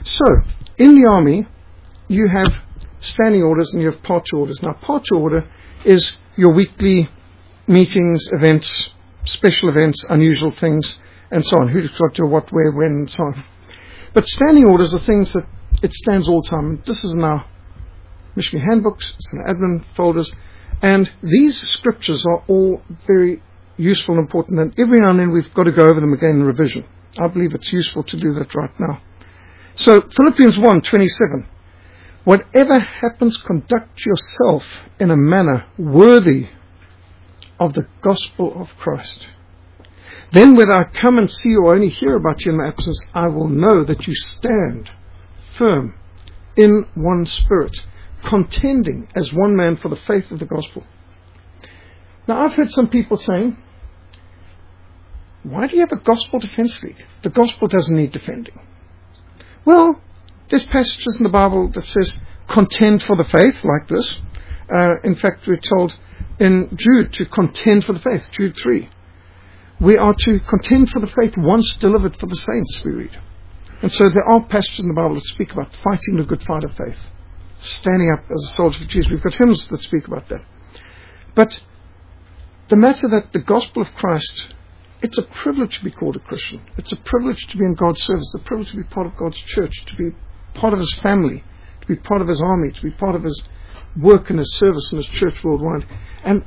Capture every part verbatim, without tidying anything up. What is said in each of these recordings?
So, in the army, you have standing orders and you have party orders. Now, party order is your weekly meetings, events, special events, unusual things, and so on. Who's got to what, where, when, and so on. But standing orders are things that it stands all the time. This is in our missionary handbooks, it's in admin folders, and these scriptures are all very useful and important, and every now and then we've got to go over them again in revision. I believe it's useful to do that right now. So, Philippians one twenty-seven. Whatever happens, conduct yourself in a manner worthy of the gospel of Christ. Then whether I come and see you or only hear about you in my absence, I will know that you stand firm in one spirit, contending as one man for the faith of the gospel. Now, I've heard some people saying, why do you have a gospel defense league? The gospel doesn't need defending. Well, there's passages in the Bible that says contend for the faith, like this. Uh, in fact, we're told in Jude to contend for the faith, Jude three. We are to contend for the faith once delivered for the saints, we read. And so there are passages in the Bible that speak about fighting the good fight of faith, standing up as a soldier for Jesus. We've got hymns that speak about that. But the matter that the gospel of Christ, it's a privilege to be called a Christian. It's a privilege to be in God's service. It's a privilege to be part of God's church, to be part of His family, to be part of His army, to be part of His work and His service and His church worldwide. And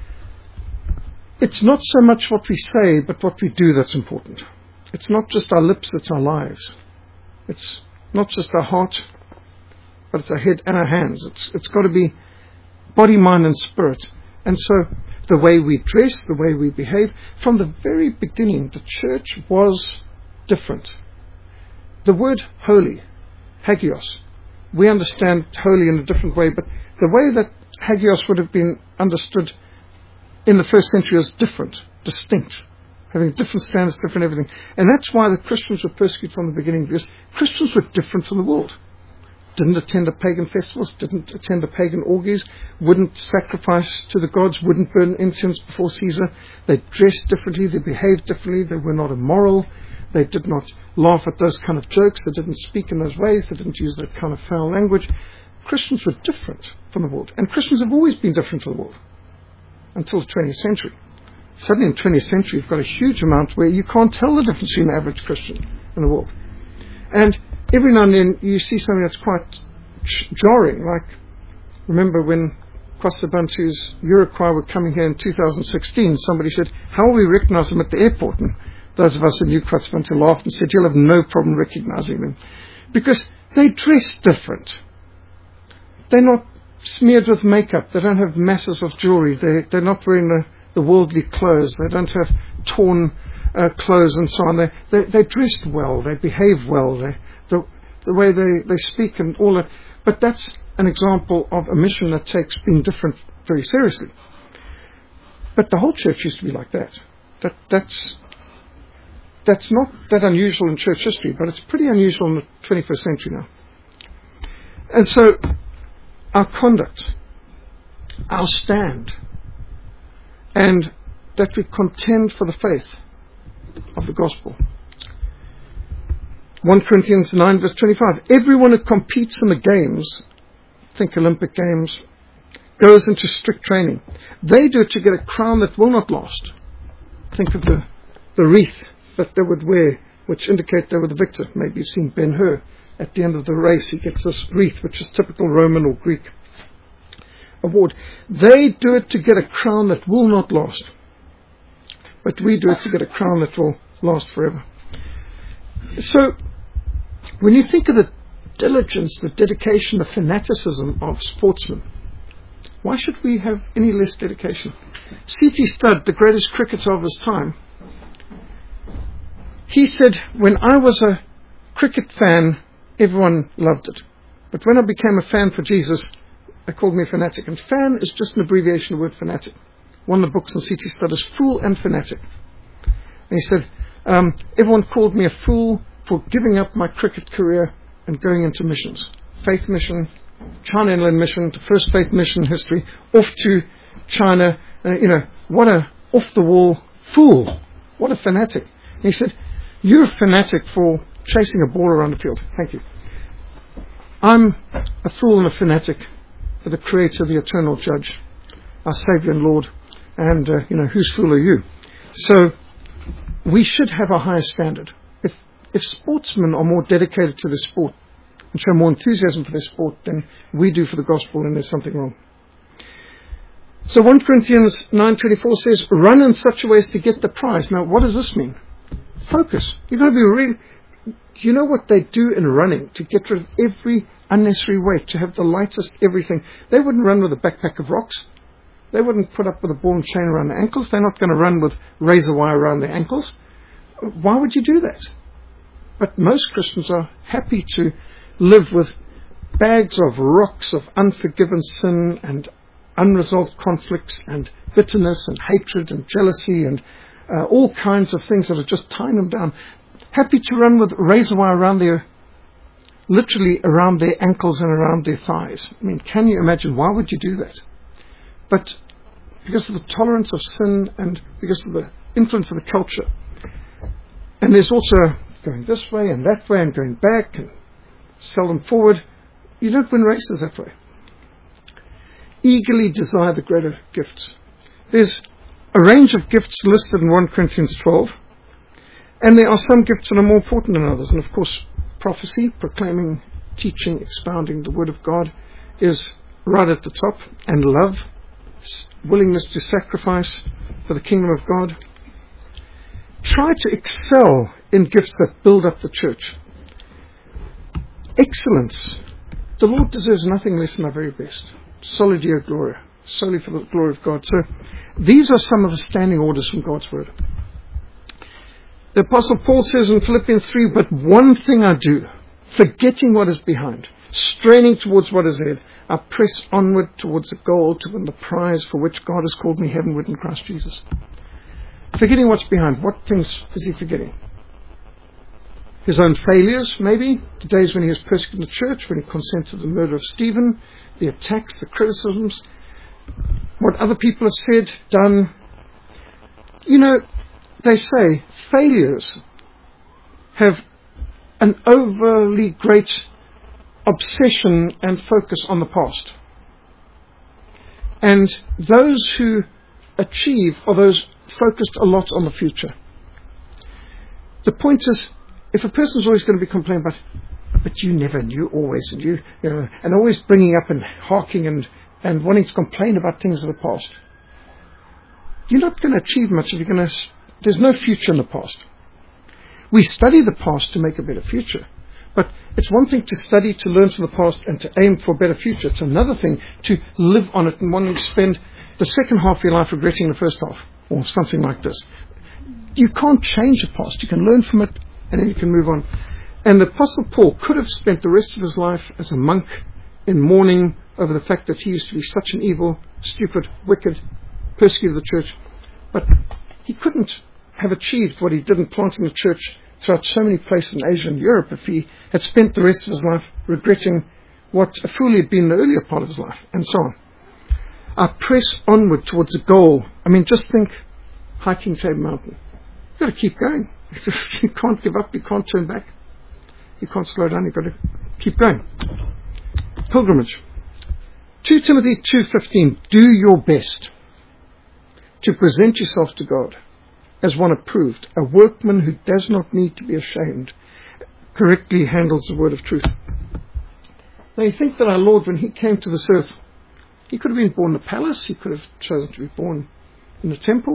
it's not so much what we say, but what we do that's important. It's not just our lips, it's our lives. It's not just our heart, but it's our head and our hands. It's It's got to be body, mind, and spirit. And so the way we dress, the way we behave, from the very beginning, the church was different. The word holy, hagios, we understand holy in a different way, but the way that hagios would have been understood in the first century is different, distinct, having different standards, different everything. And that's why the Christians were persecuted from the beginning, because Christians were different from the world. Didn't attend the pagan festivals, didn't attend the pagan orgies, wouldn't sacrifice to the gods, wouldn't burn incense before Caesar. They dressed differently, they behaved differently, they were not immoral, they did not laugh at those kind of jokes, they didn't speak in those ways, they didn't use that kind of foul language. Christians were different from the world, and Christians have always been different from the world until the twentieth century. Suddenly in the twentieth century you've got a huge amount where you can't tell the difference between an average Christian in the world. And every now and then you see something that's quite jarring, like, remember when Kwasibantu's Uruguay were coming here in two thousand sixteen, somebody said, how will we recognize them at the airport? And those of us who knew Kwasibantu laughed and said, you'll have no problem recognizing them. Because they dress different. They're not smeared with makeup. They don't have masses of jewelry. They, they're not wearing the, the worldly clothes. They don't have torn uh, clothes and so on. They, they, they're dressed well. They behave well. They, the, the way they, they speak and all that. But that's an example of a mission that takes being different very seriously. But the whole church used to be like that. That that's that's not that unusual in church history, but it's pretty unusual in the twenty-first century now. And so our conduct, our stand, and that we contend for the faith of the gospel. First Corinthians nine verse twenty-five. Everyone who competes in the games, think Olympic Games, goes into strict training. They do it to get a crown that will not last. Think of the, the wreath that they would wear, which indicate they were the victor. Maybe you've seen Ben-Hur. At the end of the race, he gets this wreath, which is typical Roman or Greek award. They do it to get a crown that will not last. But we do it to get a crown that will last forever. So, when you think of the diligence, the dedication, the fanaticism of sportsmen, why should we have any less dedication? C T Studd, the greatest cricketer of his time, he said, when I was a cricket fan, everyone loved it. But when I became a fan for Jesus, they called me a fanatic. And fan is just an abbreviation of the word fanatic. One of the books on C T Studd is Fool and Fanatic. And he said, um, everyone called me a fool for giving up my cricket career and going into missions. Faith mission, China Inland Mission, the first faith mission in history, off to China. Uh, you know, what a off-the-wall fool. What a fanatic. And he said, you're a fanatic for chasing a ball around the field. Thank you. I'm a fool and a fanatic for the Creator, the eternal Judge, our Saviour and Lord, and, uh, you know, whose fool are you? So, we should have a higher standard. If, if sportsmen are more dedicated to their sport and show more enthusiasm for their sport than we do for the gospel, then there's something wrong. So First Corinthians nine twenty-four says, run in such a way as to get the prize. Now, what does this mean? Focus. You've got to be really... Do you know what they do in running to get rid of every unnecessary weight, to have the lightest everything? They wouldn't run with a backpack of rocks. They wouldn't put up with a ball and chain around their ankles. They're not going to run with razor wire around their ankles. Why would you do that? But most Christians are happy to live with bags of rocks of unforgiven sin and unresolved conflicts and bitterness and hatred and jealousy and uh, all kinds of things that are just tying them down. Happy to run with razor wire around their, literally around their ankles and around their thighs. I mean, can you imagine? Why would you do that? But because of the tolerance of sin and because of the influence of the culture. And there's also going this way and that way and going back and seldom forward. You don't win races that way. Eagerly desire the greater gifts. There's a range of gifts listed in First Corinthians twelve. And there are some gifts that are more important than others. And of course, prophecy, proclaiming, teaching, expounding the Word of God is right at the top. And love, willingness to sacrifice for the kingdom of God. Try to excel in gifts that build up the church. Excellence. The Lord deserves nothing less than our very best. Soli Deo Gloria. Solely for the glory of God. So these are some of the standing orders from God's Word. The Apostle Paul says in Philippians three, but one thing I do, forgetting what is behind, straining towards what is ahead, I press onward towards the goal to win the prize for which God has called me heavenward in Christ Jesus. Forgetting what's behind. What things is he forgetting? His own failures, maybe. The days when he was persecuting the church, when he consented to the murder of Stephen, the attacks, the criticisms, what other people have said, done. You know, they say failures have an overly great obsession and focus on the past. And those who achieve are those focused a lot on the future. The point is, if a person's always going to be complaining about, but you never knew always, and you, you know, and always bringing up and harking and, and wanting to complain about things of the past, you're not going to achieve much if you're going to. There's no future in the past. We study the past to make a better future. But it's one thing to study, to learn from the past, and to aim for a better future. It's another thing to live on it and wanting to spend the second half of your life regretting the first half, or something like this. You can't change the past. You can learn from it, and then you can move on. And the Apostle Paul could have spent the rest of his life as a monk in mourning over the fact that he used to be such an evil, stupid, wicked persecutor of the church. But he couldn't have achieved what he did in planting the church throughout so many places in Asia and Europe if he had spent the rest of his life regretting what a fool he had been in the earlier part of his life, and so on. I press onward towards a goal. I mean, just think, hiking Table Mountain. You've got to keep going. You can't give up. You can't turn back. You can't slow down. You've got to keep going. Pilgrimage. Second Timothy two fifteen. Do your best to present yourself to God as one approved, a workman who does not need to be ashamed, correctly handles the word of truth. Now you think that our Lord, when he came to this earth, he could have been born in a palace, he could have chosen to be born in a temple.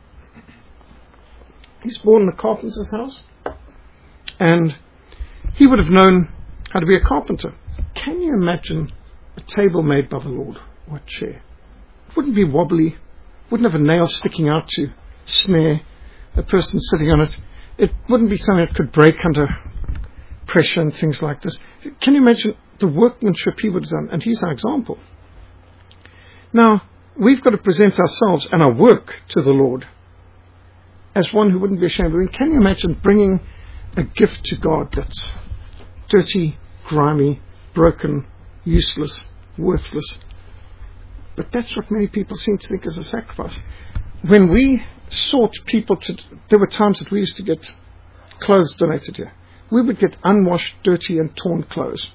He's born in a carpenter's house, and he would have known how to be a carpenter. Can you imagine a table made by the Lord, or a chair? It wouldn't be wobbly, wouldn't have a nail sticking out to snare a person sitting on it. It wouldn't be something that could break under pressure and things like this. Can you imagine the workmanship he would have done? And he's our example. Now, we've got to present ourselves and our work to the Lord as one who wouldn't be ashamed. I mean, can you imagine bringing a gift to God that's dirty, grimy, broken, useless, worthless? But that's what many people seem to think is a sacrifice. When we sought people to, there were times that we used to get clothes donated here. We would get unwashed, dirty and torn clothes.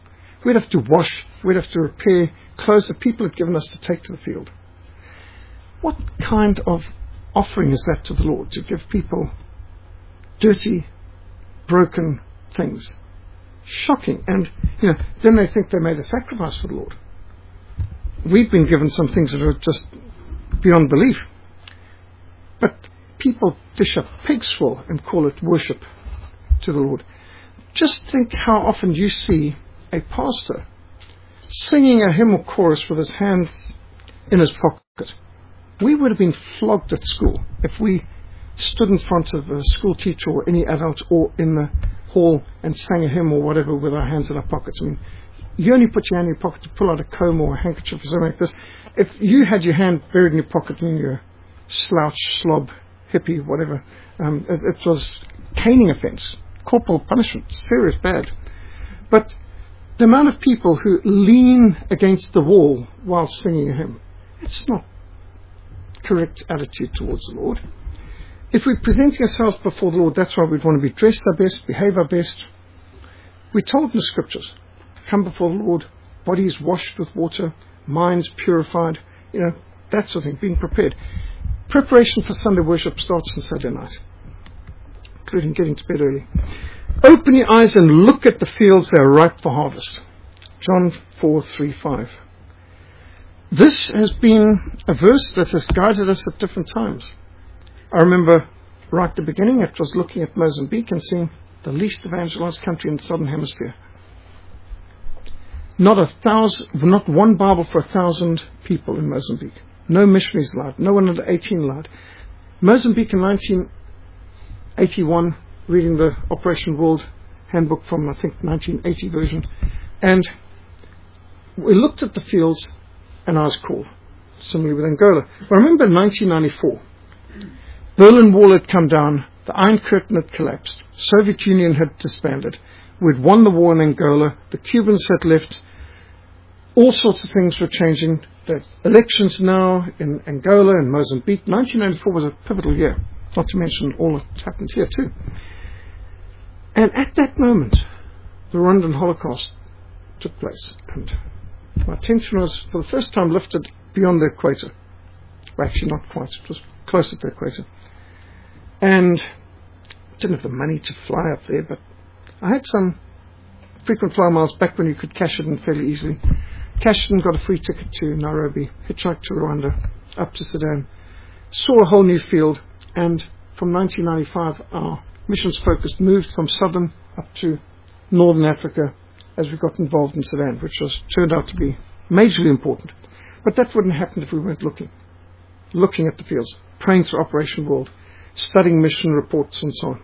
We'd have to wash, we'd have to repair clothes that people had given us to take to the field. What kind of offering is that to the Lord, to give people dirty, broken things? Shocking. And, you know, then they think they made a sacrifice for the Lord. We've been given some things that are just beyond belief. But people dish up pigs full and call it worship to the Lord. Just think how often you see a pastor singing a hymn or chorus with his hands in his pocket. We would have been flogged at school if we stood in front of a school teacher or any adult or in the hall and sang a hymn or whatever with our hands in our pockets. I mean, you only put your hand in your pocket to pull out a comb or a handkerchief or something like this. If you had your hand buried in your pocket and you're a slouch, slob, hippie, whatever, um, it, it was caning offence, corporal punishment, serious bad. But the amount of people who lean against the wall while singing a hymn, it's not correct attitude towards the Lord. If we're presenting ourselves before the Lord, that's why we'd want to be dressed our best, behave our best. We're told in the scriptures, come before the Lord, bodies washed with water, minds purified, you know, that sort of thing, being prepared. Preparation for Sunday worship starts on Saturday night, including getting to bed early. Open your eyes and look at the fields, they are ripe for harvest. John four, three, five. This has been a verse that has guided us at different times. I remember right at the beginning, it was looking at Mozambique and seeing the least evangelized country in the southern hemisphere. Not a thousand, not one Bible for a thousand people in Mozambique. No missionaries allowed. No one under eighteen allowed. Mozambique in nineteen eighty-one, reading the Operation World Handbook from, I think, nineteen eighty version. And we looked at the fields and I was called. Similarly with Angola. But I remember in nineteen ninety-four, Berlin Wall had come down, the Iron Curtain had collapsed, Soviet Union had disbanded, we'd won the war in Angola, the Cubans had left, all sorts of things were changing. The elections now in Angola and Mozambique. nineteen ninety-four was a pivotal year, not to mention all that happened here too. And at that moment, the Rwandan Holocaust took place, and my attention was for the first time lifted beyond the equator. Well, actually not quite, it was close to the equator. And didn't have the money to fly up there, but I had some frequent flyer miles back when you could cash it in fairly easily. Cashed in, got a free ticket to Nairobi, hitchhiked to Rwanda, up to Sudan, saw a whole new field, and from nineteen ninety-five our missions focus moved from southern up to northern Africa as we got involved in Sudan, which was turned out to be majorly important. But that wouldn't happen if we weren't looking, looking at the fields, praying through Operation World, studying mission reports and so on.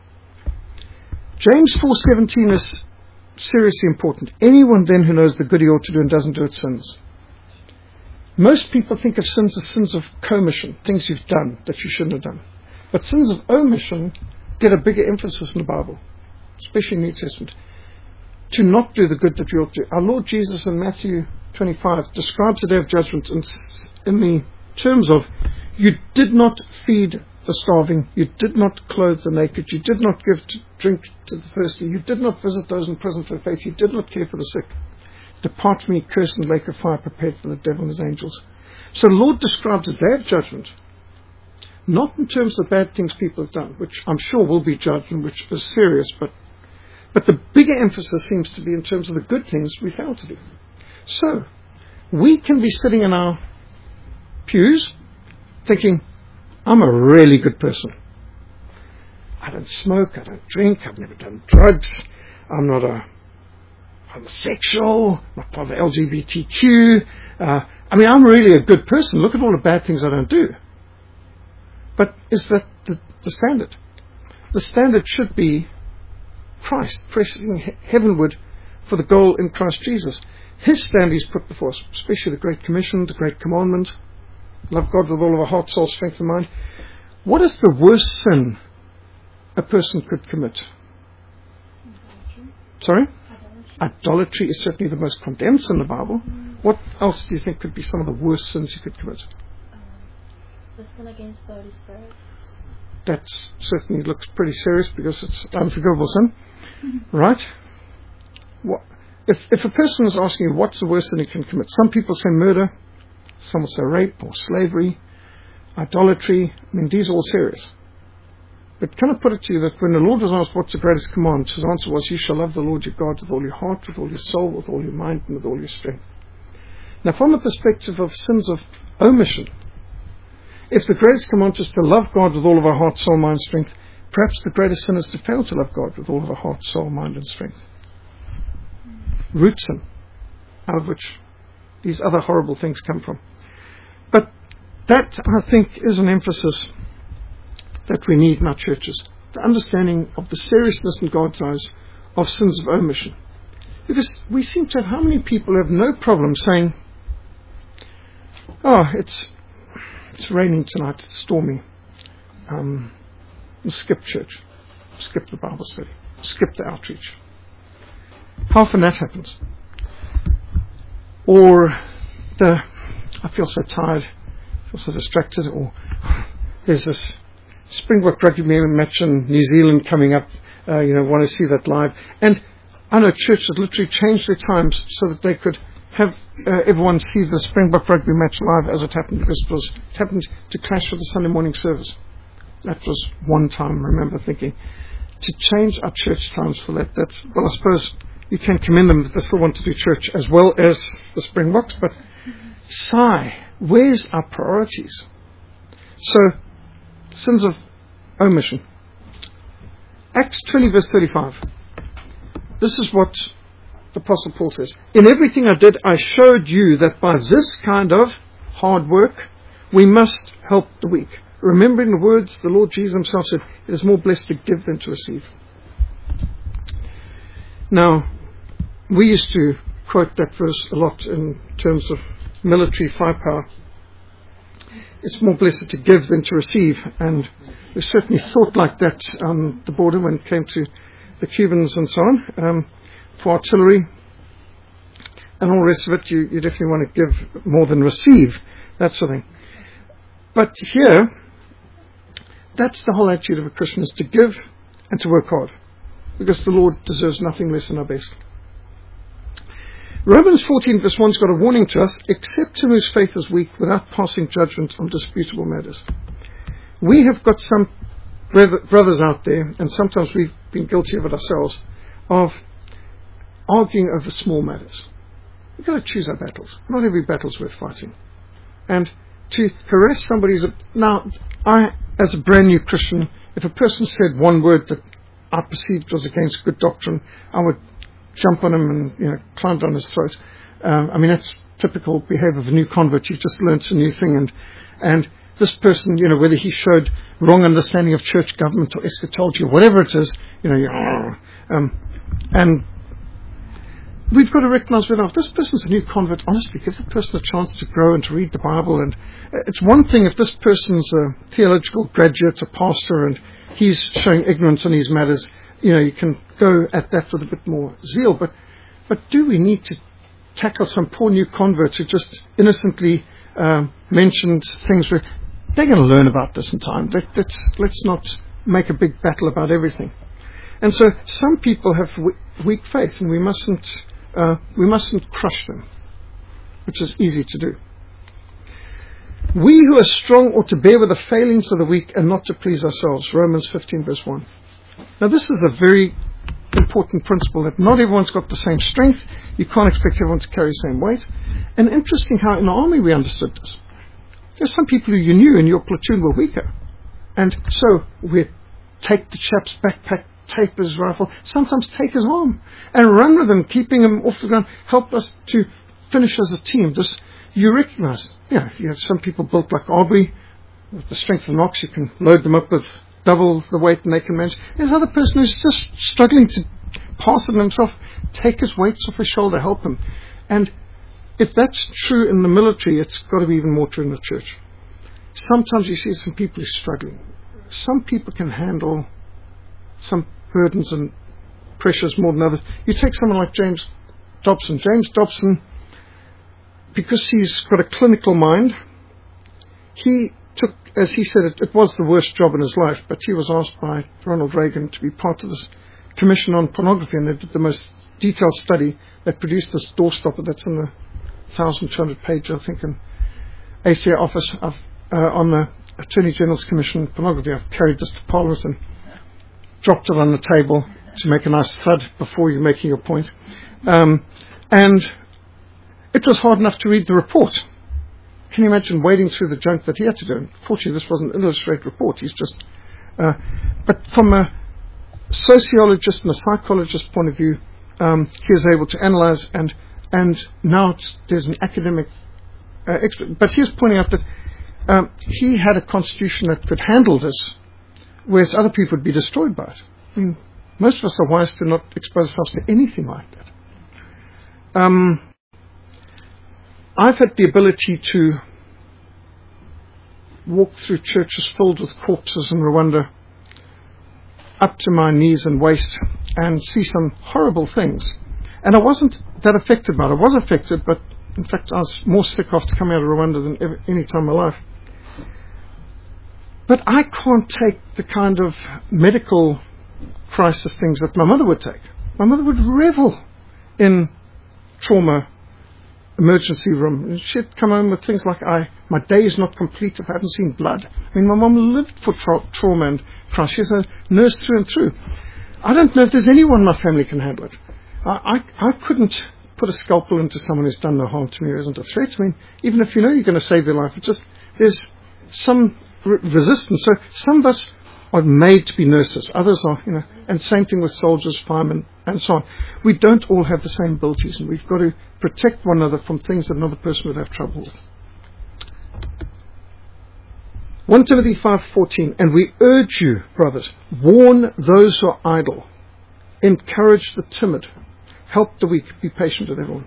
James four seventeen is seriously important. Anyone then who knows the good he ought to do and doesn't do it sins. Most people think of sins as sins of commission, things you've done that you shouldn't have done. But sins of omission get a bigger emphasis in the Bible, especially in the New Testament. To not do the good that you ought to do. Our Lord Jesus in Matthew twenty-five describes the day of judgment in, in the terms of, you did not feed the starving, you did not clothe the naked, you did not give to drink to the thirsty, you did not visit those in prison for faith, you did not care for the sick. Depart from me, cursed, in the lake of fire prepared for the devil and his angels. So the Lord describes the day of judgment, not in terms of bad things people have done, which I'm sure will be judged and which is serious, but but the bigger emphasis seems to be in terms of the good things we failed to do. So we can be sitting in our pews thinking, I'm a really good person. I don't smoke, I don't drink, I've never done drugs, I'm not a homosexual, not part of the L G B T Q. Uh, I mean, I'm really a good person. Look at all the bad things I don't do. But is that the, the standard? The standard should be Christ, pressing he- heavenward for the goal in Christ Jesus. His standard is put before us, especially the Great Commission, the Great Commandment. Love God with all of our heart, soul, strength and mind. What is the worst sin a person could commit? Idolatry. Sorry? Idolatry. Idolatry is certainly the most condemned sin in the Bible. Mm. What else do you think could be some of the worst sins you could commit? Um, the sin against the Holy Spirit. That certainly looks pretty serious because it's unforgivable sin. Mm-hmm. Right? What? If, if a person is asking you what's the worst sin he can commit, some people say murder, some will say rape or slavery, idolatry. I mean, these are all serious. But can I put it to you that when the Lord was asked what's the greatest command, his answer was, you shall love the Lord your God with all your heart, with all your soul, with all your mind, and with all your strength. Now, from the perspective of sins of omission, if the greatest command is to love God with all of our heart, soul, mind, strength, perhaps the greatest sin is to fail to love God with all of our heart, soul, mind, and strength. Root sin, out of which these other horrible things come from. But that, I think, is an emphasis that we need in our churches. The understanding of the seriousness in God's eyes of sins of omission. Because we seem to have how many people have no problem saying, oh, it's it's raining tonight, it's stormy. Um, skip church, skip the Bible study, skip the outreach. How often that happens? Or the, I feel so tired, I feel so distracted, or there's this Springbok rugby match in New Zealand coming up, uh, you know, want to see that live. And I know churches literally changed their times so that they could have uh, everyone see the Springbok rugby match live as it happened, because it, was, it happened to clash with the Sunday morning service. That was one time, I remember thinking, to change our church times for that, that's, well, I suppose you can commend them that they still want to do church as well as the Springboks, but sigh, where's our priorities? So, sins of omission. Acts twenty verse thirty-five. This is what the Apostle Paul says. In everything I did, I showed you that by this kind of hard work, we must help the weak. Remembering the words the Lord Jesus himself said, it is more blessed to give than to receive. Now, we used to quote that verse a lot in terms of military firepower. It's more blessed to give than to receive. And we certainly thought like that on the border when it came to the Cubans and so on. Um, for artillery and all the rest of it, you, you definitely want to give more than receive, that sort of thing. But here, that's the whole attitude of a Christian, is to give and to work hard, because the Lord deserves nothing less than our best. Romans fourteen verse one has got a warning to us: accept him whose faith is weak without passing judgment on disputable matters. We have got some brothers out there, and sometimes we've been guilty of it ourselves, of arguing over small matters. We've got to choose our battles. Not every battle's worth fighting. And to harass somebody is a, now, I, as a brand new Christian, if a person said one word that I perceived was against good doctrine, I would jump on him and, you know, climb down his throat. Um, I mean, that's typical behavior of a new convert. You've just learnt a new thing, and and this person, you know, whether he showed wrong understanding of church government or eschatology or whatever it is, you know, you, um, and we've got to recognize that if this person's a new convert, honestly, give the person a chance to grow and to read the Bible. And it's one thing if this person's a theological graduate, a pastor, and he's showing ignorance in these matters, you know, you can go at that with a bit more zeal. But but do we need to tackle some poor new converts who just innocently um, mentioned things where they're going to learn about this in time? Let, let's, let's not make a big battle about everything. And so some people have w- weak faith, and we mustn't uh, we mustn't crush them, which is easy to do. We who are strong ought to bear with the failings of the weak and not to please ourselves. Romans fifteen verse one. Now this is a very important principle, that not everyone's got the same strength. You can't expect everyone to carry the same weight. And interesting how in the army we understood this. There's some people who you knew in your platoon were weaker. And so we'd take the chap's backpack, tape his rifle, sometimes take his arm, and run with him, keeping him off the ground, help us to finish as a team. This, you recognize, yeah, you have some people built like Aubrey, with the strength of an ox, you can load them up with double the weight and they can manage. There's another person who's just struggling to pass it himself, take his weights off his shoulder, help him. And if that's true in the military, it's got to be even more true in the church. Sometimes you see some people who are struggling. Some people can handle some burdens and pressures more than others. You take someone like James Dobson. James Dobson, because he's got a clinical mind, he took, as he said, it, it was the worst job in his life, but he was asked by Ronald Reagan to be part of this commission on pornography, and they did the most detailed study. They produced this doorstopper that's in the one thousand two hundred page, I think, in A C A office. I've, uh, on the Attorney General's Commission on Pornography, I've carried this to Parliament and dropped it on the table to make a nice thud before you're making your point. Um, and it was hard enough to read the report. Can you imagine wading through the junk that he had to do? Fortunately, this wasn't an illustrated report. He's just... Uh, but from a sociologist and a psychologist point of view, um, he was able to analyze, and and now it's, there's an academic uh, expert. But he was pointing out that um, he had a constitution that could handle this, whereas other people would be destroyed by it. I mean, most of us are wise to not expose ourselves to anything like that. Um, I've had the ability to walk through churches filled with corpses in Rwanda up to my knees and waist and see some horrible things. And I wasn't that affected by it. I was affected, but in fact I was more sick after coming out of Rwanda than ever, any time in my life. But I can't take the kind of medical crisis things that my mother would take. My mother would revel in trauma emergency room. She'd come home with things like, I, my day is not complete if I haven't seen blood. I mean, my mum lived for tra- trauma and crisis. She's a nurse through and through. I don't know if there's anyone in my family can handle it. I, I, I couldn't put a scalpel into someone who's done no harm to me or isn't a threat. I mean, even if you know you're going to save their life, it just, there's some re- resistance. So some of us are made to be nurses. Others are, you know, and same thing with soldiers, firemen, and so on. We don't all have the same abilities, and we've got to protect one another from things that another person would have trouble with. First Timothy five fourteen, and we urge you, brothers, warn those who are idle, encourage the timid, help the weak, be patient with everyone.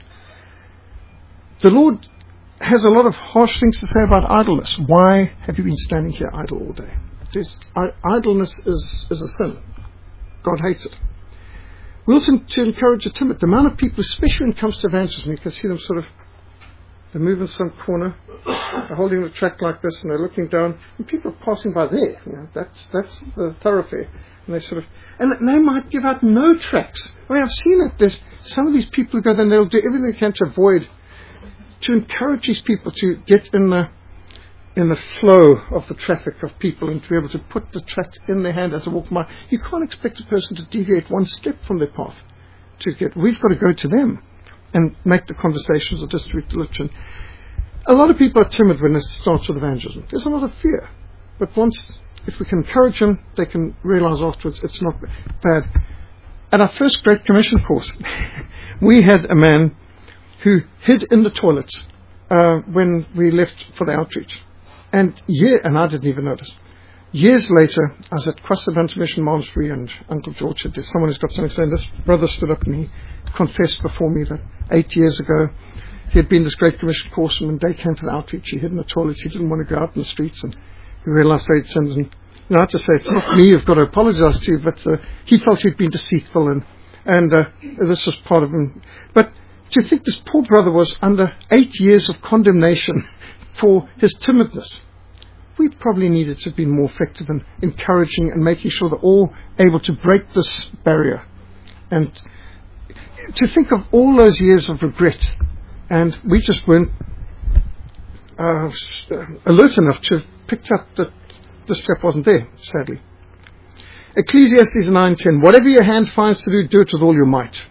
The Lord has a lot of harsh things to say about idleness. Why have you been standing here idle all day? This, idleness is, is a sin. God hates it. We also need to encourage the timid. The amount of people, especially when it comes to evangelism, you can see them sort of, they move in some corner, they're holding the tract like this, and they're looking down, and people are passing by there. You know, that's that's the thoroughfare. And they sort of, and they might give out no tracts. I mean, I've seen it. There's some of these people who go there and they'll do everything they can to avoid, to encourage these people to get in the in the flow of the traffic of people and to be able to put the tract in their hand as they walk by. You can't expect a person to deviate one step from their path to get. We've got to go to them and make the conversations or distribute the literature. A lot of people are timid when it starts with evangelism. There's a lot of fear. But once, if we can encourage them, they can realize afterwards it's not bad. At our first Great Commission course, we had a man who hid in the toilets uh, when we left for the outreach. And year, and I didn't even notice. Years later, I was at Kwasibantu Mission Malmesbury, and Uncle George said, there's someone who's got something to say. And this brother stood up and he confessed before me that eight years ago he had been this Great Commission course, and when they came for the outreach, he hid in the toilets. He didn't want to go out in the streets, and he realized that he'd sinned. And you know, I have to say, it's not me who've got to apologize to you, but uh, he felt he'd been deceitful, and and uh, this was part of him. But to think this poor brother was under eight years of condemnation for his timidness. We probably needed to be more effective in encouraging and making sure they're all able to break this barrier. And to think of all those years of regret, and we just weren't uh, alert enough to have picked up that this chap wasn't there, sadly. Ecclesiastes nine ten, whatever your hand finds to do, do it with all your might.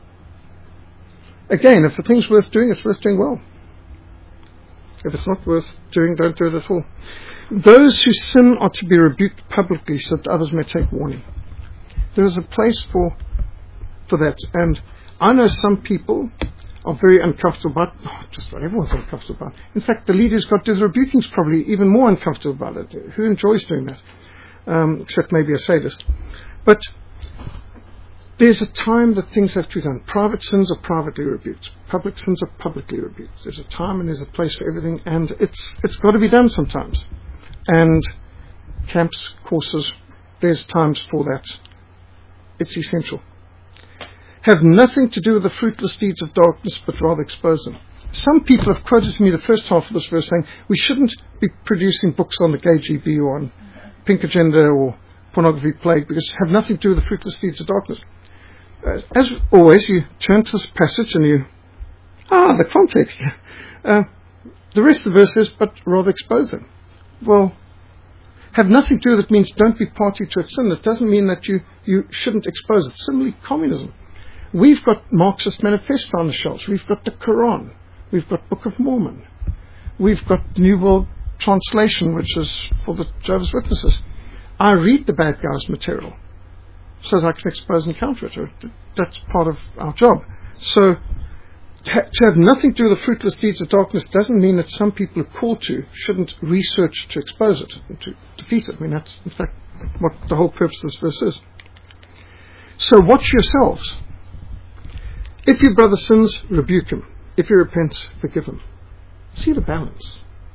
Again, if the thing's worth doing, it's worth doing well. If it's not worth doing, don't do it at all. Those who sin are to be rebuked publicly so that others may take warning. There is a place for for that. And I know some people are very uncomfortable about it. Oh, just about everyone's uncomfortable about it. In fact, the leader who's got to do the rebuking is probably even more uncomfortable about it. Who enjoys doing that? Um, except maybe a sadist. But there's a time that things have to be done. Private sins are privately rebuked. Public sins are publicly rebuked. There's a time and there's a place for everything, and it's it's got to be done sometimes. And camps, courses, there's times for that. It's essential. Have nothing to do with the fruitless deeds of darkness, but rather expose them. Some people have quoted to me the first half of this verse saying we shouldn't be producing books on the K G B or on Pink Agenda or Pornography Plague because have nothing to do with the fruitless deeds of darkness. uh, as always, you turn to this passage and you, ah, the context. Uh, the rest of the verse is, but rather expose them. Well, have nothing to do with it means don't be party to its sin. It doesn't mean that you, you shouldn't expose it. It's simply communism. We've got Marxist Manifesto on the shelves. We've got the Quran. We've got Book of Mormon. We've got New World Translation, which is for the Jehovah's Witnesses. I read the bad guys' material so that I can expose and counter it. That's part of our job. So to have nothing to do with the fruitless deeds of darkness doesn't mean that some people are called to shouldn't research to expose it and to defeat it. I mean, that's in fact what the whole purpose of this verse is. So watch yourselves. If your brother sins, rebuke him. If he repents, forgive him. See the balance.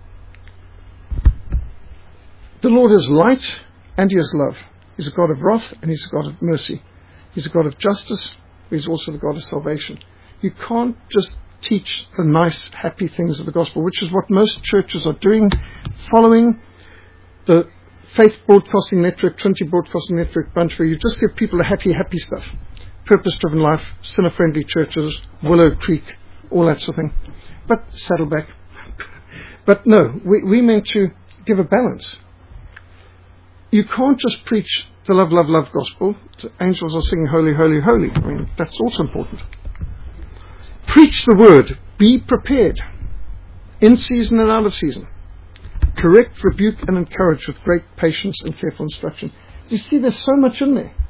The Lord is light and he is love. He's a God of wrath and he's a God of mercy. He's a God of justice. He's also the God of salvation. You can't just teach the nice, happy things of the gospel, which is what most churches are doing, following the Faith Broadcasting Network, Trinity Broadcasting Network bunch, where you just give people the happy, happy stuff. Purpose-driven life, sinner-friendly churches, Willow Creek, all that sort of thing. But Saddleback. But no, we, we meant to give a balance. You can't just preach the love, love, love gospel. The angels are singing holy, holy, holy. I mean, that's also important. Preach the word. Be prepared. In season and out of season. Correct, rebuke, and encourage with great patience and careful instruction. You see, there's so much in there.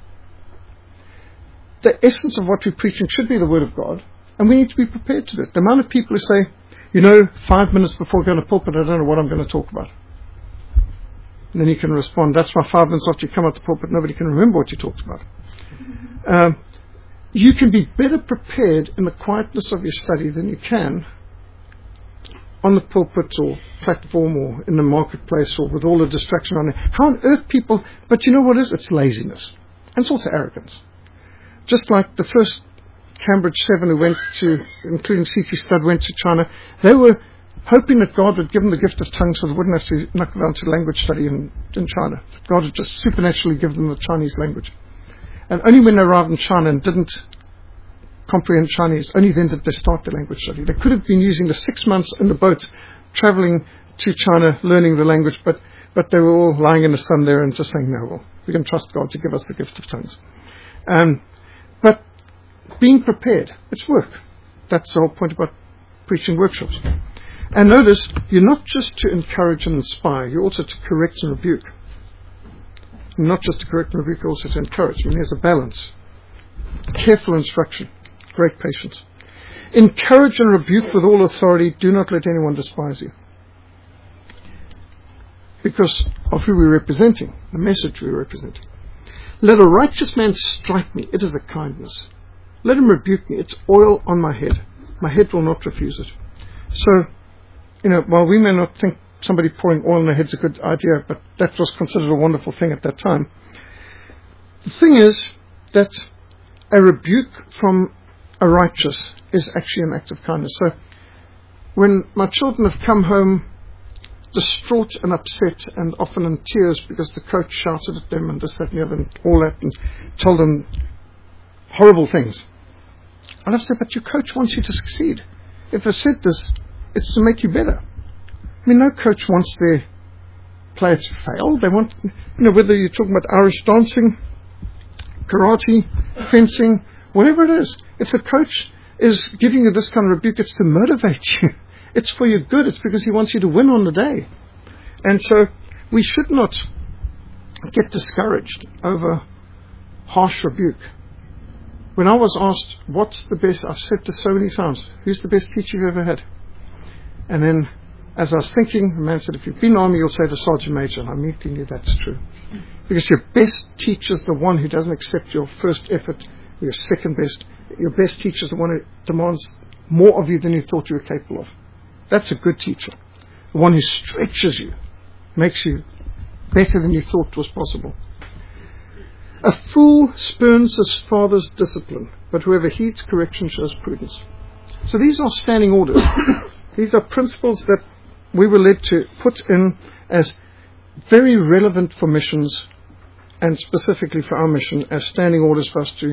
The essence of what we're preaching should be the word of God, and we need to be prepared to do it. The amount of people who say, you know, five minutes before going to pulpit, I don't know what I'm going to talk about. And then you can respond, that's why five minutes after you come out the pulpit, nobody can remember what you talked about. Um, you can be better prepared in the quietness of your study than you can on the pulpit or platform or in the marketplace or with all the distraction on it. How on earth people, but you know what it is? It's laziness. And it's also arrogance. Just like the first Cambridge seven who went to, including C T Studd, went to China, they were hoping that God would give them the gift of tongues so they wouldn't have to knuckle down to language study in, in China. God would just supernaturally give them the Chinese language. And only when they arrived in China and didn't comprehend Chinese, only then did they start the language study. They could have been using the six months in the boat, traveling to China, learning the language, but, but they were all lying in the sun there and just saying, no, well, we can trust God to give us the gift of tongues. Um, but being prepared, it's work. That's the whole point about preaching workshops. And notice, you're not just to encourage and inspire, you're also to correct and rebuke. And not just to correct and rebuke, also to encourage. I mean, there's a balance. Careful instruction, great patience. Encourage and rebuke with all authority, do not let anyone despise you. Because of who we're representing, the message we're representing. Let a righteous man strike me, it is a kindness. Let him rebuke me, it's oil on my head. My head will not refuse it. So, you know, while we may not think somebody pouring oil on their head's a good idea, but that was considered a wonderful thing at that time. The thing is that a rebuke from a righteous is actually an act of kindness. So when my children have come home distraught and upset and often in tears because the coach shouted at them and this, that and the other and all that and told them horrible things, and I've said, but your coach wants you to succeed. If I said this, it's to make you better. I mean, no coach wants their player to fail. They want, you know, whether you're talking about Irish dancing, karate, fencing, whatever it is. If the coach is giving you this kind of rebuke, it's to motivate you. It's for your good. It's because he wants you to win on the day. And so we should not get discouraged over harsh rebuke. When I was asked, what's the best, I've said this so many times, who's the best teacher you've ever had? And then, as I was thinking, the man said, if you've been in the army, you'll say the sergeant major. And I immediately knew that's true. Because your best teacher is the one who doesn't accept your first effort, or your second best. Your best teacher is the one who demands more of you than you thought you were capable of. That's a good teacher. The one who stretches you, makes you better than you thought was possible. A fool spurns his father's discipline, but whoever heeds correction shows prudence. So these are standing orders. These are principles that we were led to put in as very relevant for missions and specifically for our mission as standing orders for us to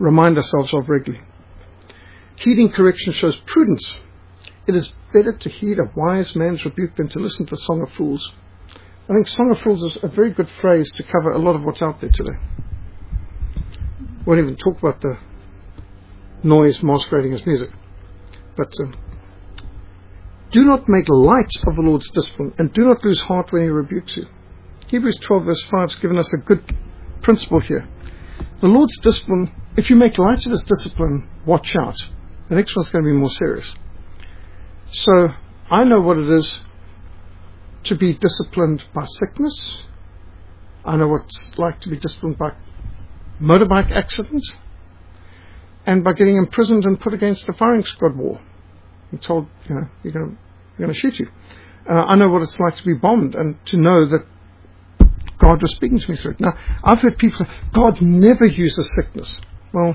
remind ourselves of regularly. Heeding correction shows prudence. It is better to heed a wise man's rebuke than to listen to the song of fools. I think song of fools is a very good phrase to cover a lot of what's out there today. Won't even talk about the noise masquerading as music. But um, do not make light of the Lord's discipline, and do not lose heart when he rebukes you. Hebrews twelve verse five has given us a good principle here. The Lord's discipline, if you make light of his discipline, watch out. The next one's going to be more serious. So I know what it is to be disciplined by sickness. I know what it's like to be disciplined by motorbike accidents, and by getting imprisoned and put against the firing squad wall and told, you know, you're going to, you're going to shoot you. Uh, I know what it's like to be bombed and to know that God was speaking to me through it. Now, I've heard people say, God never uses sickness. Well,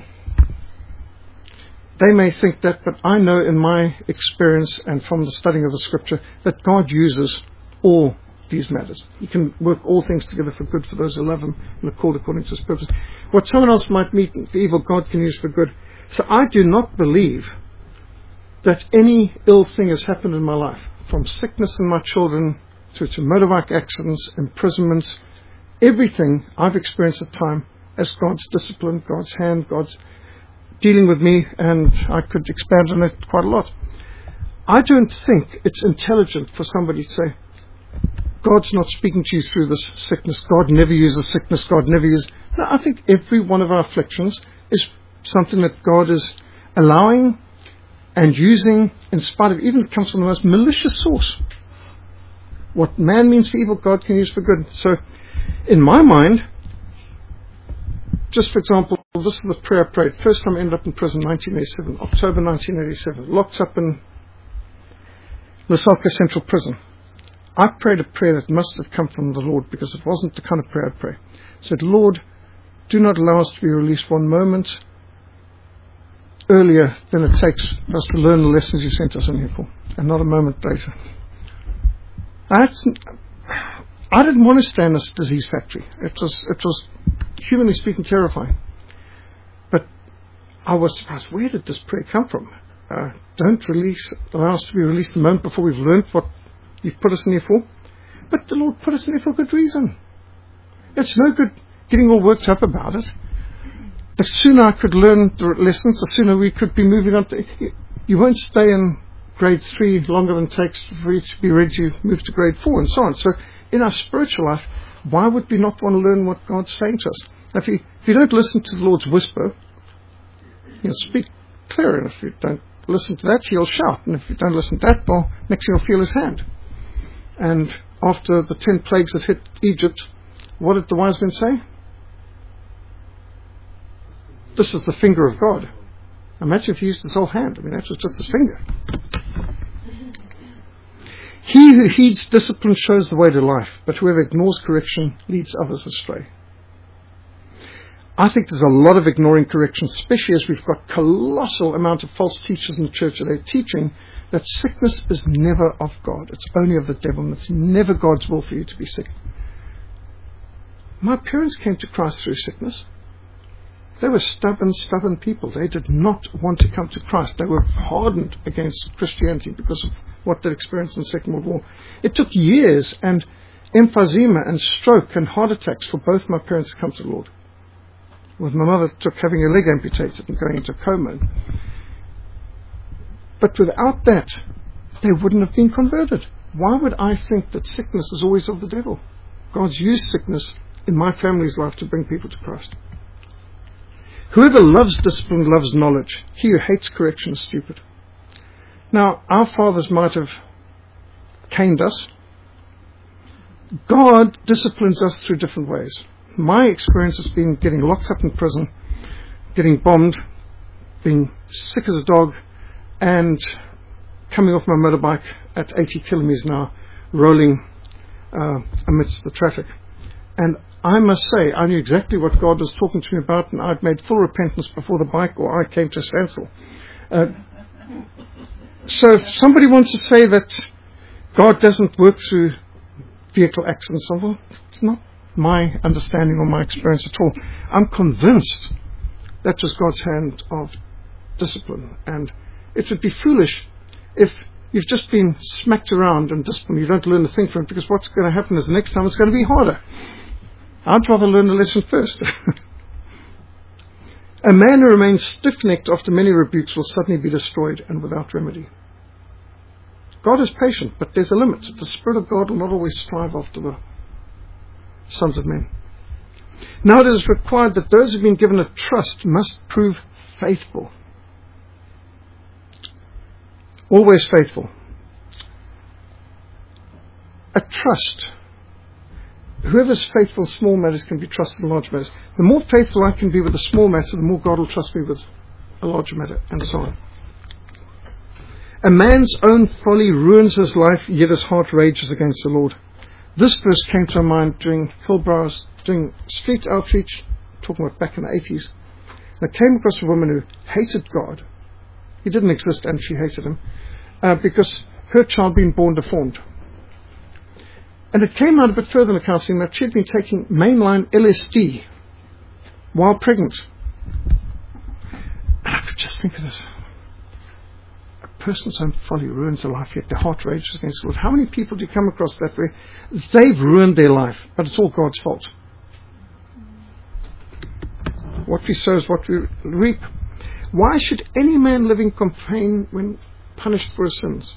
they may think that, but I know in my experience and from the studying of the Scripture that God uses all these matters. He can work all things together for good for those who love him and are called according to his purpose. What someone else might mean for evil, God can use for good. So I do not believe that any ill thing has happened in my life, from sickness in my children through to motorbike accidents, imprisonments, everything I've experienced at time as God's discipline, God's hand, God's dealing with me, and I could expand on it quite a lot. I don't think it's intelligent for somebody to say, God's not speaking to you through this sickness. God never uses sickness. God never uses... No, I think every one of our afflictions is something that God is allowing and using in spite of, even it comes from the most malicious source. What man means for evil, God can use for good. So, in my mind, just for example, this is the prayer I prayed. First time I ended up in prison, nineteen eighty-seven, October nineteen eighty-seven, locked up in Lusaka Central Prison. I prayed a prayer that must have come from the Lord, because it wasn't the kind of prayer I'd pray. I said, Lord, do not allow us to be released one moment earlier than it takes for us to learn the lessons you sent us in here for, and not a moment later. I, had some, I didn't want to stay in this disease factory. It was, it was, humanly speaking, terrifying. But I was surprised, where did this prayer come from? Uh, don't release, allow us to be released the moment before we've learned what you've put us in here for. But the Lord put us in here for good reason. It's no good getting all worked up about it. The sooner I could learn the lessons, the sooner we could be moving on to... You won't stay in grade three longer than it takes for you to be ready to move to grade four and so on. So in our spiritual life, why would we not want to learn what God's saying to us? Now, if you, if you don't listen to the Lord's whisper, he'll speak clearer. And if you don't listen to that, he'll shout. And if you don't listen to that, well, next thing you'll feel his hand. And after the ten plagues that hit Egypt, what did the wise men say? This is the finger of God. Imagine if he used his whole hand. I mean, that was just his finger. He who heeds discipline shows the way to life, but whoever ignores correction leads others astray. I think there's a lot of ignoring correction, especially as we've got colossal amount of false teachers in the church today teaching that sickness is never of God. It's only of the devil, and it's never God's will for you to be sick. My parents came to Christ through sickness. They were stubborn, stubborn people. They did not want to come to Christ. They were hardened against Christianity because of what they'd experienced in the Second World War. It took years and emphysema and stroke and heart attacks for both my parents to come to the Lord. With my mother took having her leg amputated and going into a coma. But without that, they wouldn't have been converted. Why would I think that sickness is always of the devil? God's used sickness in my family's life to bring people to Christ. Whoever loves discipline loves knowledge. He who hates correction is stupid. Now, our fathers might have caned us. God disciplines us through different ways. My experience has been getting locked up in prison, getting bombed, being sick as a dog, and coming off my motorbike at eighty kilometers an hour, rolling uh, amidst the traffic. And I must say, I knew exactly what God was talking to me about, and I'd made full repentance before the bike or I came to a standstill. Uh, so if somebody wants to say that God doesn't work through vehicle accidents, well, it's not my understanding or my experience at all. I'm convinced That was God's hand of discipline. And it would be foolish if you've just been smacked around and disciplined. You don't learn a thing from it, because what's going to happen is the next time it's going to be harder. I'd rather learn the lesson first. A man who remains stiff-necked after many rebukes will suddenly be destroyed and without remedy. God is patient, but there's a limit. The Spirit of God will not always strive after the sons of men. Now it is required that those who have been given a trust must prove faithful. Always faithful. A trust. Whoever's faithful in small matters can be trusted in large matters. The more faithful I can be with a small matter, the more God will trust me with a larger matter, and so on. A man's own folly ruins his life, yet his heart rages against the Lord. This verse came to my mind during Hillbrow's doing street outreach, talking about back in the eighties. And I came across a woman who hated God. He didn't exist, and she hated him, uh, because her child had been born deformed. And it came out a bit further in the counselling that she had been taking mainline L S D while pregnant. And I could just think of this. A person's own folly ruins their life, yet their heart rages against the Lord. How many people do you come across that way? They've ruined their life, but it's all God's fault. What we sow is what we reap. Why should any man living complain when punished for his sins?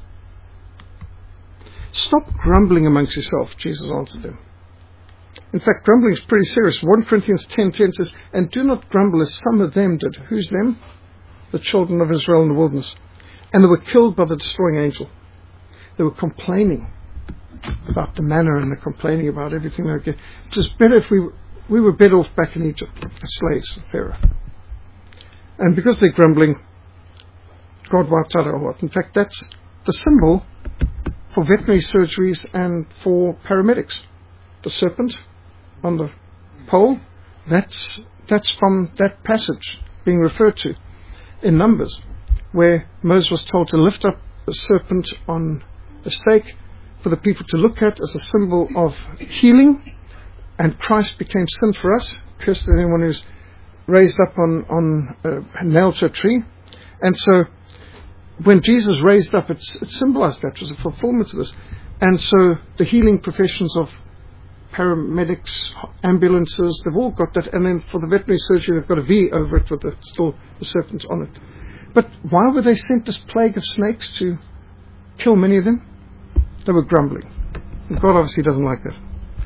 Stop grumbling amongst yourself, Jesus answered them. In fact, grumbling is pretty serious. First Corinthians ten ten says, and do not grumble as some of them did. Who's them? The children of Israel in the wilderness. And they were killed by the destroying angel. They were complaining about the manna, and they're complaining about everything they were getting. It was better if we were, we were better off back in Egypt as slaves of Pharaoh. And because they're grumbling, God wiped out our heart. In fact, that's the symbol for veterinary surgeries and for paramedics. The serpent on the pole, that's that's from that passage being referred to in Numbers, where Moses was told to lift up a serpent on a stake for the people to look at as a symbol of healing, and Christ became sin for us. Cursed is anyone who's raised up on, on uh, nailed to a tree. And so when Jesus raised up, it's, it symbolized that. It was a fulfillment of this. And so the healing professions of paramedics, ambulances, they've all got that. And then for the veterinary surgery, they've got a V over it with the, still the serpent on it. But why were they sent this plague of snakes to kill many of them? They were grumbling. And God obviously doesn't like that.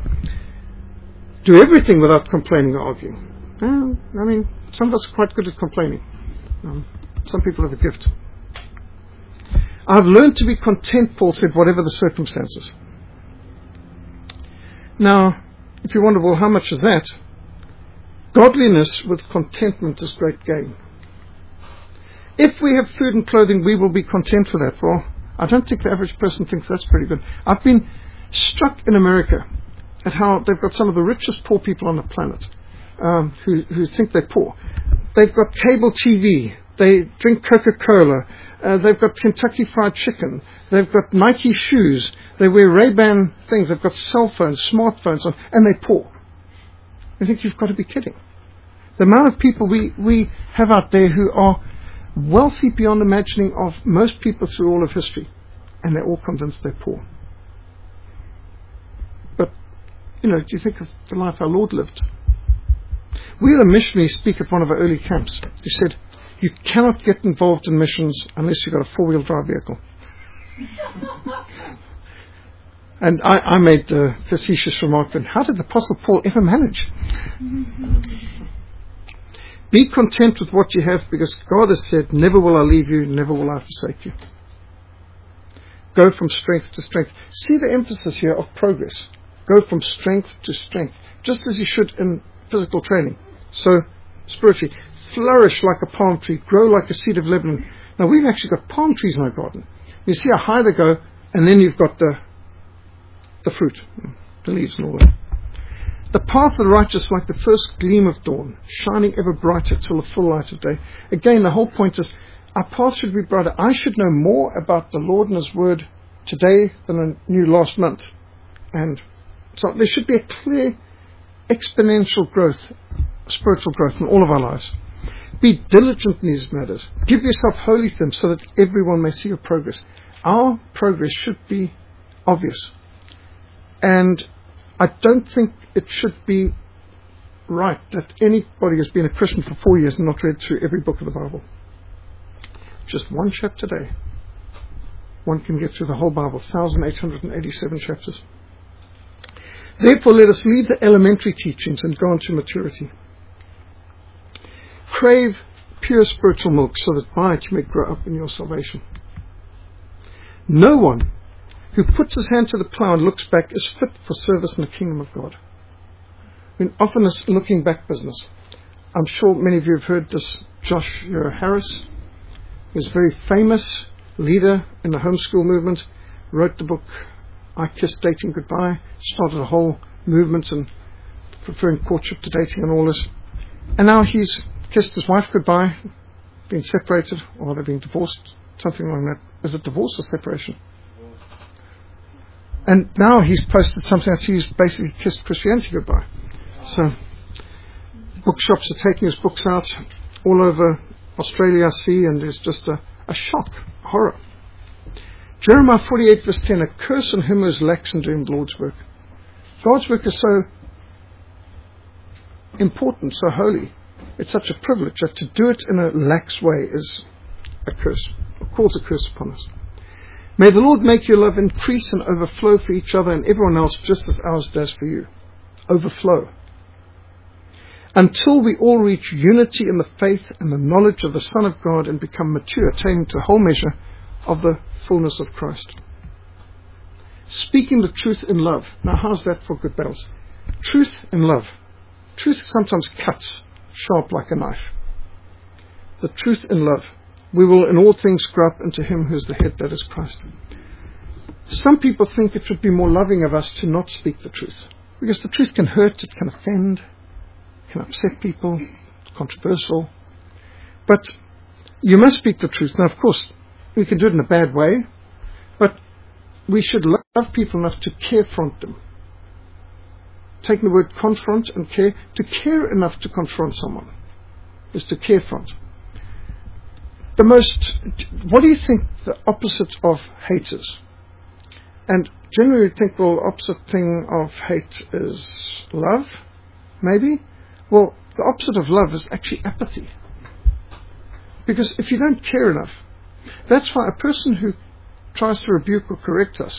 Do everything without complaining or arguing. Well, I mean, some of us are quite good at complaining. Um, some people have a gift. I've learned to be content, Paul said, whatever the circumstances. Now, if you wonder, well, how much is that? Godliness with contentment is great gain. If we have food and clothing, we will be content for that. Well, I don't think the average person thinks that's pretty good. I've been struck in America at how they've got some of the richest poor people on the planet um, who, who think they're poor. They've got cable T V. They drink Coca-Cola. Uh, they've got Kentucky Fried Chicken. They've got Nike shoes. They wear Ray-Ban things. They've got cell phones, smartphones, on, and they're poor. I think you've got to be kidding. The amount of people we, we have out there who are wealthy beyond imagining of most people through all of history, and they're all convinced they're poor. But, you know, do you think of the life our Lord lived? We had a missionary speak at one of our early camps. He said, you cannot get involved in missions unless you've got a four-wheel drive vehicle. And I, I made the facetious remark that, how did the Apostle Paul ever manage? Be content with what you have, because God has said, never will I leave you, never will I forsake you. Go from strength to strength. See the emphasis here of progress. Go from strength to strength, just as you should in physical training. So, spiritually, flourish like a palm tree, grow like a seed of Lebanon. Now, we've actually got palm trees in our garden. You see how high they go, and then you've got the the fruit, the leaves and all that. The path of the righteous like the first gleam of dawn, shining ever brighter till the full light of day. Again, the whole point is, our path should be brighter. I should know more about the Lord and His Word today than I knew last month. And so there should be a clear exponential growth, spiritual growth in all of our lives. Be diligent in these matters. Give yourself wholly to them so that everyone may see your progress. Our progress should be obvious. And I don't think it should be right that anybody has been a Christian for four years and not read through every book of the Bible. Just one chapter a day. One can get through the whole Bible, one thousand eight hundred eighty-seven chapters. Therefore, let us leave the elementary teachings and go on to maturity. Crave pure spiritual milk so that by it you may grow up in your salvation. No one who puts his hand to the plough and looks back is fit for service in the kingdom of God. I mean, often it's looking back business. I'm sure many of you have heard this Josh Harris, who's a very famous leader in the homeschool movement, wrote the book I Kissed Dating Goodbye, started a whole movement and preferring courtship to dating and all this. And now he's kissed his wife goodbye, been separated, or they're being divorced, something like that. Is it divorce or separation? And now he's posted something that he's basically kissed Christianity goodbye. So bookshops are taking his books out all over Australia, I see, and there's just a, a shock, horror. Jeremiah forty-eight verse ten, a curse on him who is lax in doing the Lord's work. God's work is so important, so holy. It's such a privilege that to do it in a lax way is a curse, or calls a curse upon us. May the Lord make your love increase and overflow for each other and everyone else just as ours does for you. Overflow. Until we all reach unity in the faith and the knowledge of the Son of God and become mature, attaining to the whole measure of the fullness of Christ. Speaking the truth in love. Now how's that for good balance? Truth in love. Truth sometimes cuts sharp like a knife. The truth in love. We will in all things grow up into him who is the head, that is Christ. Some people think it would be more loving of us to not speak the truth. Because the truth can hurt, it can offend, can upset people, it's controversial. But you must speak the truth. Now, of course, we can do it in a bad way, but we should love people enough to carefront them. Taking the word confront and care, to care enough to confront someone is to carefront. The most, what do you think the opposite of hate is? And generally we think, well, the opposite thing of hate is love, maybe? Well, the opposite of love is actually apathy. Because if you don't care enough, that's why a person who tries to rebuke or correct us,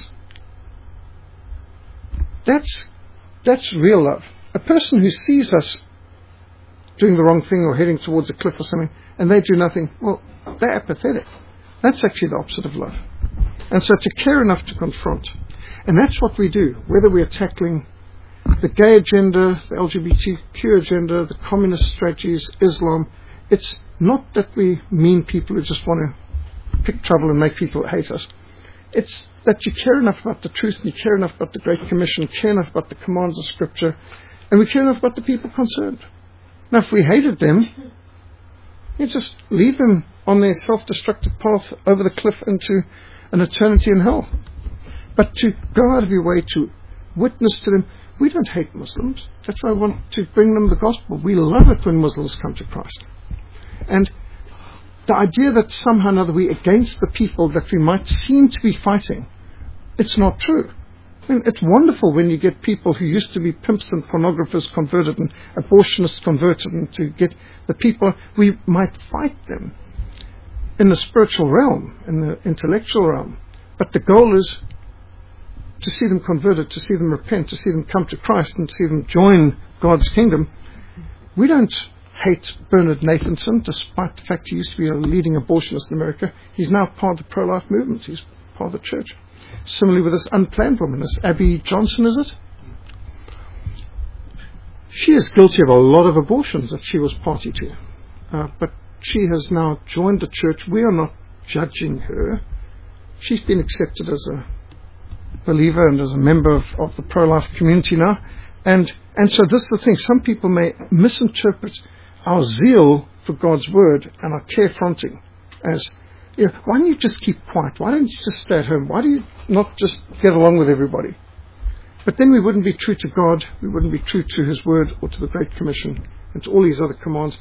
that's that's real love. A person who sees us doing the wrong thing or heading towards a cliff or something, and they do nothing, well, they're apathetic. That's actually the opposite of love. And so to care enough to confront. And that's what we do, whether we are tackling the gay agenda, the L G B T Q agenda, the communist strategies, Islam. It's not that we mean people who just want to pick trouble and make people hate us. It's that you care enough about the truth, and you care enough about the Great Commission, care enough about the commands of Scripture, and we care enough about the people concerned. Now, if we hated them, you just leave them on their self-destructive path over the cliff into an eternity in hell. But to go out of your way to witness to them, we don't hate Muslims. That's why I want to bring them the gospel. We love it when Muslims come to Christ. And the idea that somehow or another we're against the people that we might seem to be fighting, it's not true. I mean, it's wonderful when you get people who used to be pimps and pornographers converted and abortionists converted, and to get the people, we might fight them in the spiritual realm, in the intellectual realm. But the goal is to see them converted, to see them repent, to see them come to Christ, and to see them join God's kingdom. We don't hate Bernard Nathanson, despite the fact he used to be a leading abortionist in America. He's now part of the pro-life movement. He's part of the church. Similarly with this unplanned woman, this Abby Johnson, is it? She is guilty of a lot of abortions that she was party to. Uh, but she has now joined the church. We are not judging her. She's been accepted as a believer and as a member of, of the pro-life community now. And and so this is the thing. Some people may misinterpret our zeal for God's word and our carefronting as, you know, why don't you just keep quiet? Why don't you just stay at home? Why do you not just get along with everybody? But then we wouldn't be true to God. We wouldn't be true to His word or to the Great Commission and to all these other commands.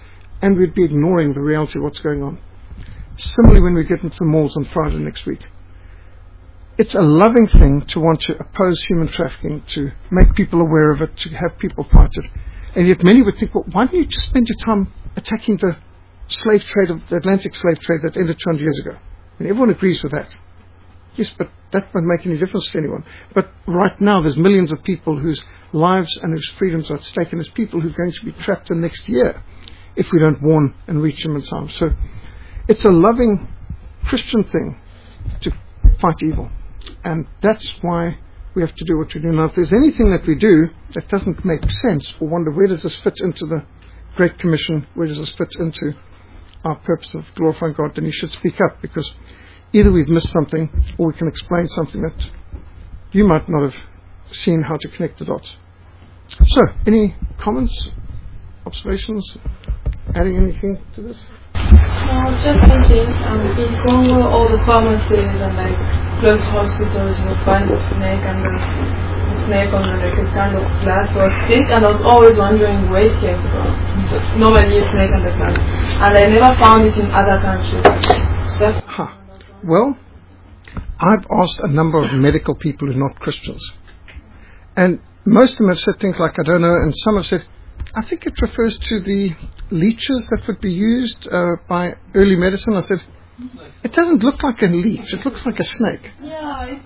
and we'd be ignoring the reality of what's going on. Similarly, when we get into the malls on Friday next week, it's a loving thing to want to oppose human trafficking, to make people aware of it, to have people fight it. And yet many would think, well, why don't you just spend your time attacking the slave trade of the Atlantic slave trade that ended two hundred years ago? And everyone agrees with that. Yes, but that won't make any difference to anyone. But right now, there's millions of people whose lives and whose freedoms are at stake, and there's people who are going to be trapped in next year if we don't warn and reach them in time. So it's a loving Christian thing to fight evil. And that's why we have to do what we do. Now, if there's anything that we do that doesn't make sense, or wonder where does this fit into the Great Commission, where does this fit into our purpose of glorifying God, then you should speak up, because either we've missed something or we can explain something that you might not have seen how to connect the dots. So, any comments, observations, adding anything to this? No, I was just thinking, um, in Congo, all the pharmacies and like close hospitals would find a snake and the, the snake on like a kind of glass or stick, and I was always wondering where it came from. So, normally a snake on the glass, and I never found it in other countries. Just huh. Well, I've asked a number of medical people who are not Christians, and most of them have said things like, I don't know, and some have said, I think it refers to the leeches that would be used uh, by early medicine. I said, it doesn't look like a leech, it looks like a snake. yeah,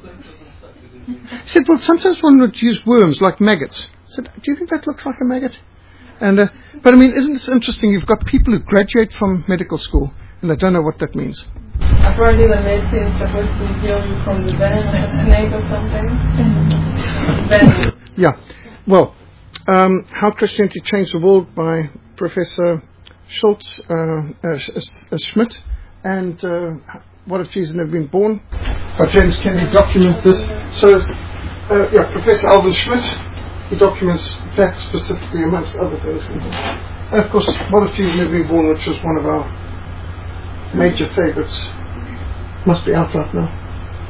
He said, well, sometimes one would use worms like maggots. I said, do you think that looks like a maggot? And uh, but I mean, isn't this interesting? You've got people who graduate from medical school and they don't know what that means. apparently the medicine is supposed to heal you from the venom of a snake or something. Venom. Yeah, well, um, How Christianity Changed the World by Professor Schultz uh, uh, uh, Schmidt, and uh, What If Jesus Never Been Born by James Kennedy document this. So, uh, yeah, Professor Alvin Schmidt, he documents that specifically amongst other things. And of course, What If Jesus Never Been Born, which was one of our major favourites, must be out right now.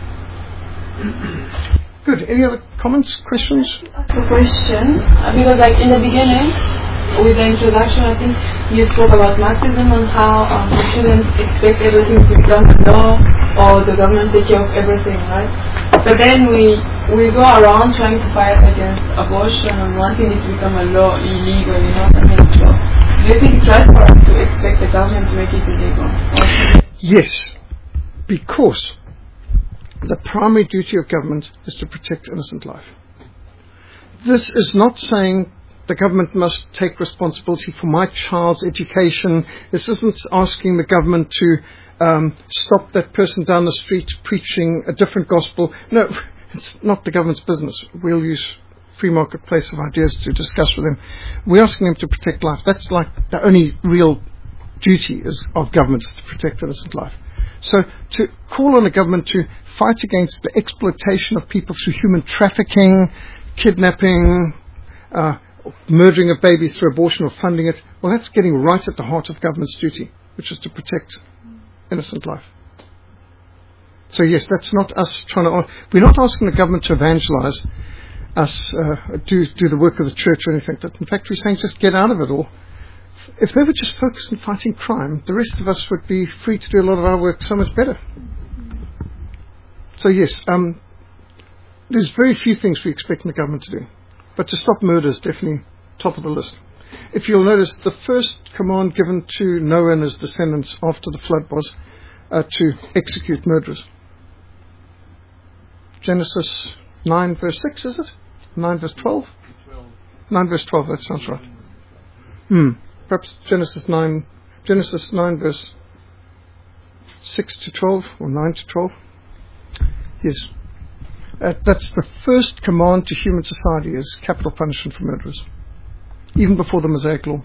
Good. Any other comments, questions? Ask a question, uh, because like in the beginning, with the introduction, I think you spoke about Marxism and how um, we shouldn't expect everything to become law or the government take care of everything, right? But then we we go around trying to fight against abortion and wanting it to become a law illegal, you know what I mean? So do you think it's right for us to expect the government to make it illegal? Yes, because the primary duty of government is to protect innocent life. This is not saying the government must take responsibility for my child's education. This isn't asking the government to um, stop that person down the street preaching a different gospel. No, it's not the government's business. We'll use free marketplace of ideas to discuss with them. We're asking them to protect life. That's like the only real duty is of government, is to protect innocent life. So to call on the government to fight against the exploitation of people through human trafficking, kidnapping, uh, murdering of babies through abortion or funding it, well, that's getting right at the heart of government's duty, which is to protect innocent life. So yes, that's not us trying to, we're not asking the government to evangelize us, uh, do, do the work of the church or anything like that. In fact, we're saying just get out of it all. If they were just focused on fighting crime, the rest of us would be free to do a lot of our work so much better. So yes, um, there's very few things we expect the government to do. But to stop murder is definitely top of the list. If you'll notice, the first command given to Noah and his descendants after the flood was uh, to execute murderers. Genesis nine verse six, is it? nine verse twelve? nine verse twelve, that sounds right. Hmm. Perhaps Genesis nine, Genesis nine verse six to twelve, or nine to twelve. Yes. Uh, that's the first command to human society, is capital punishment for murderers, even before the Mosaic law.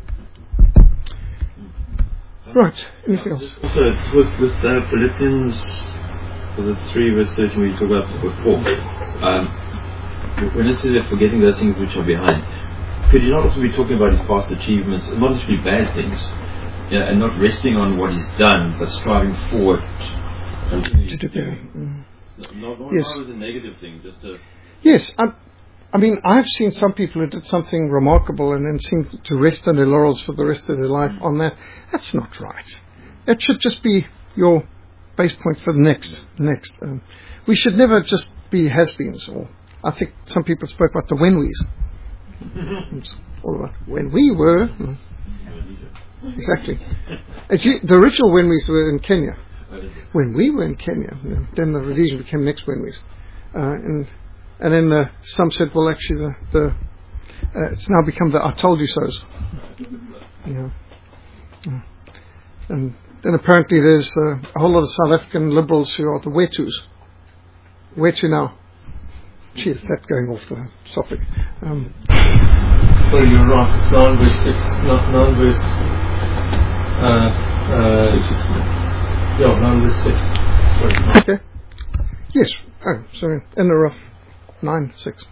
Right, anything else? Also, it's with, with uh, Philippians, was it three verse thirteen, where you talk about with Paul, um, when it says they're forgetting those things which are behind, could you not also be talking about his past achievements, and not necessarily bad things, you know, and not resting on what he's done, but striving forward? To do better. Mm. Not, not yes. always a negative thing, just a... Yes, um, I mean, I've seen some people who did something remarkable and then seem to rest on their laurels for the rest of their life on that. That's not right. It should just be your base point for the next. next. Um, we should never just be has-beens. Or I think some people spoke about the when-we's. It's all about when we were. Exactly. Actually, the original when-we's were in Kenya. When we were in Kenya, then the Rhodesian became next when-we's. Uh, and And then uh, some said, well, actually, the, the uh, it's now become the I told you so's. You know. Uh, and then apparently there's uh, a whole lot of South African liberals who are the wetus. Where to now? Gee, is that going off the topic? Um, Sorry, you're wrong. It's nine verse six, not nine verse. Uh, uh, yeah, nine verse six. Sorry. Okay. Yes. Oh, sorry. In the rough. Nine, six.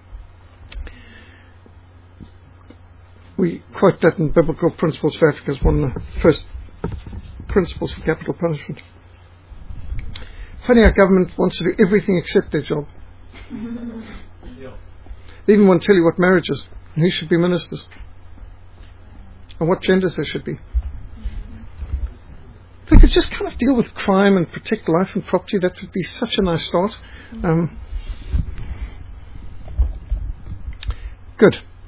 We quote that in Biblical Principles for Africa as one of the first principles for capital punishment. Funny how government wants to do everything except their job. Yeah. They even want to tell you what marriage is and who should be ministers and what genders there should be. If they could just kind of deal with crime and protect life and property, that would be such a nice start. Um, Good.